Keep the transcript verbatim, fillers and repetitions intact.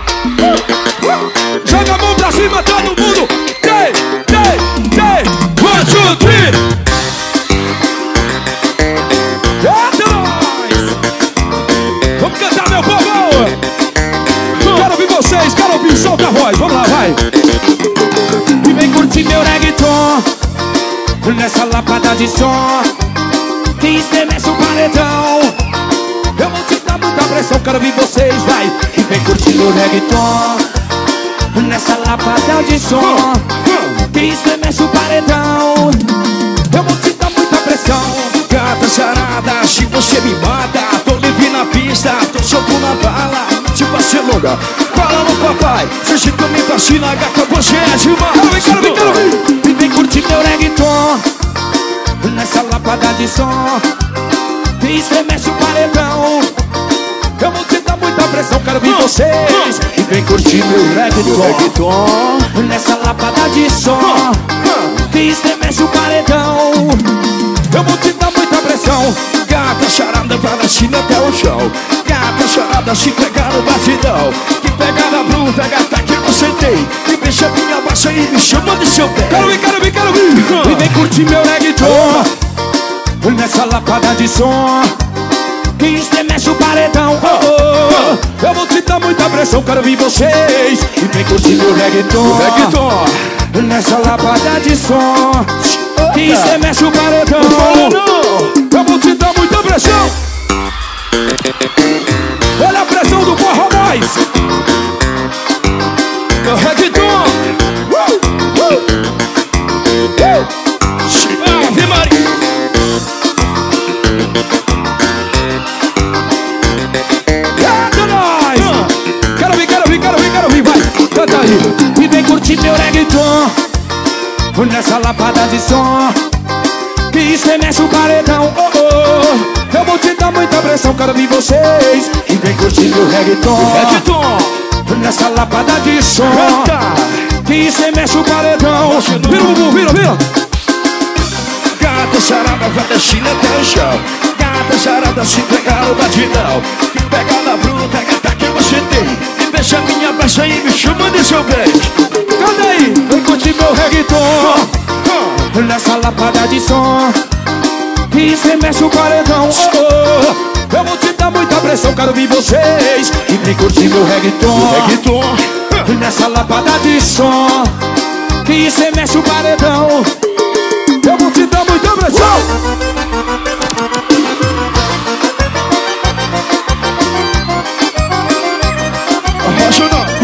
Joga a mão pra cima, todo mundo. Três, três, três. One, two, three. Eita, nós! Vamos cantar, meu povo! Quero ouvir vocês, quero ouvir, solta a voz. Vamos lá, vai. E vem curtir meu reggaeton nessa lapada de som que estremece o paredão. Eu vou te dar muita pressão, quero ouvir vocês, vai. E vem curtir meu reggaeton nessa lapada de som que estremece o paredão. Eu vou te dar muita pressão. Gata sarada, se você me mata, tô livre na pista, tô solto na bala. Se você longa, fala no papai. Se tu me vacina, gata, você é demais. Quero ver, quero ver, quero ver. E vem curtir meu reggaeton nessa lapada de som que estremece o paredão. Eu vou te dar muita pressão, quero ouvir vocês. E vem curtir meu reggaeton, reggaeton nessa lapada de som que estremece o paredão. Eu vou te dar muita pressão. Gata charada, vai da cima até o chão. Gata charada, se pegar no batidão. Que pegada bruta, gata, que você tem. Que deixa minha baixa e me chama de seu pé. Quero vir, quero vir, quero vir. E vem curtir meu reggaeton nessa lapada de som que estremece o paredão. Oh, oh. Eu vou te dar muita pressão, quero ouvir vocês. E vem curtir meu reggaeton, reggaeton nessa lapada de som que estremece o paredão. Eu vou te dar muita pressão. Olha a pressão do Forró Boys. Meu reggaeton. Uh, uh, uh. Ave Maria. Eita, nós. Quero vir, quero vir, quero vir, quero vir, vai. Canta aí. E vem curtir meu reggaeton nessa lapada de som que estremece o paredão. Oh, oh. Eu vou te dar muita pressão, quero ouvir vocês. E vem curtir meu reggaeton, reggaeton nessa lapada de som que estremece o paredão. Vira, bumbum, vira, vira. Gata charada, vai da China até o chão. Gata charada, se pegar no batidão. Que pegada bruta, gata, que você tem. E deixa minha baixa e me chama de seu bem. Cadê aí? Vem curtir meu reggaeton nessa lapada de som que estremece o paredão. Oh, oh. Eu vou te dar muita pressão, quero ouvir vocês. E vem curtir meu reggaeton, reggaeton nessa lapada de som que estremece o paredão. Eu vou te dar muita pressão. Apaixonado.